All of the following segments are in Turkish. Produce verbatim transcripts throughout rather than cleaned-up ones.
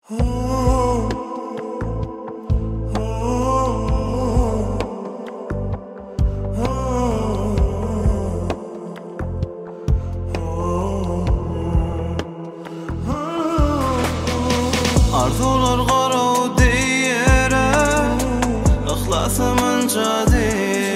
Arzular qarau deyirə İxlasımın cadı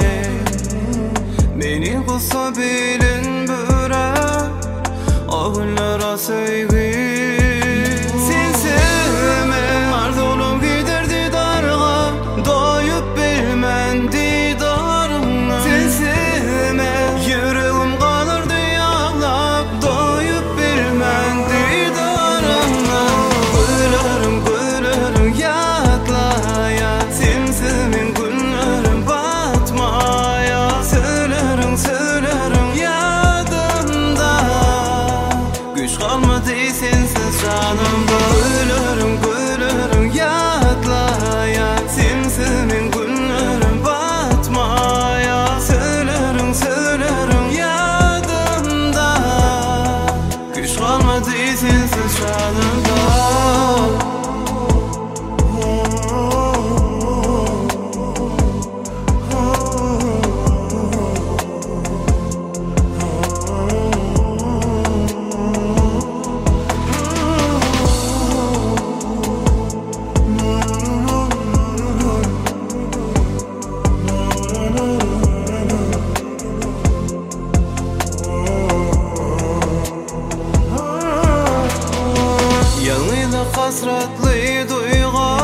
Meni qısa bilin bürə Ağıllara sevgi Sen sevme Arzulum giderdi darğa Doyup bilmən didarına Sen sevme Yüreğim qalırdı yağlap Doyup bilmən didarına Gülürüm gülürüm yatlaya Simsimin günlerim batmaya Söylerim söylerim yadımda Güç kalmadı sensiz canımda Gülürüm gülürüm yatlaya Simsimin günlerim batmaya Söylerim söylerim yadımda Güç kalmadı sensiz canımda Yanıyla hasretli duygu